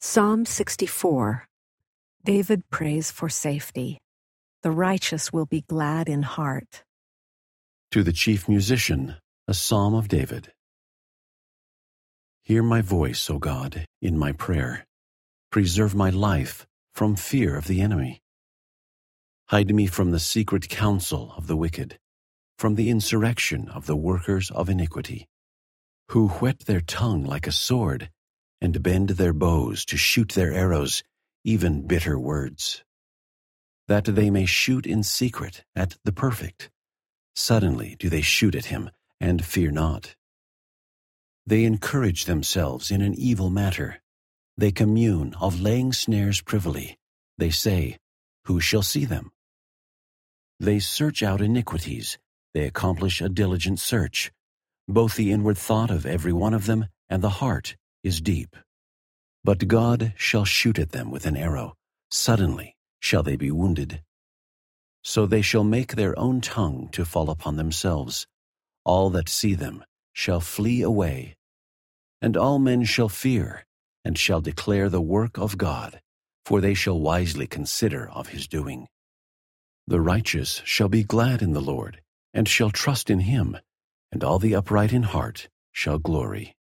Psalm 64. David prays for safety. The righteous will be glad in heart. To the chief musician, a psalm of David. Hear my voice, O God, in my prayer. Preserve my life from fear of the enemy. Hide me from the secret counsel of the wicked, from the insurrection of the workers of iniquity, who whet their tongue like a sword and bend their bows to shoot their arrows, even bitter words, that they may shoot in secret at the perfect. Suddenly do they shoot at him, and fear not. They encourage themselves in an evil matter. They commune of laying snares privily. They say, who shall see them? They search out iniquities. They accomplish a diligent search. Both the inward thought of every one of them and the heart is deep. But God shall shoot at them with an arrow. Suddenly shall they be wounded. So they shall make their own tongue to fall upon themselves. All that see them shall flee away. And all men shall fear, and shall declare the work of God, for they shall wisely consider of his doing. The righteous shall be glad in the Lord, and shall trust in him, and all the upright in heart shall glory.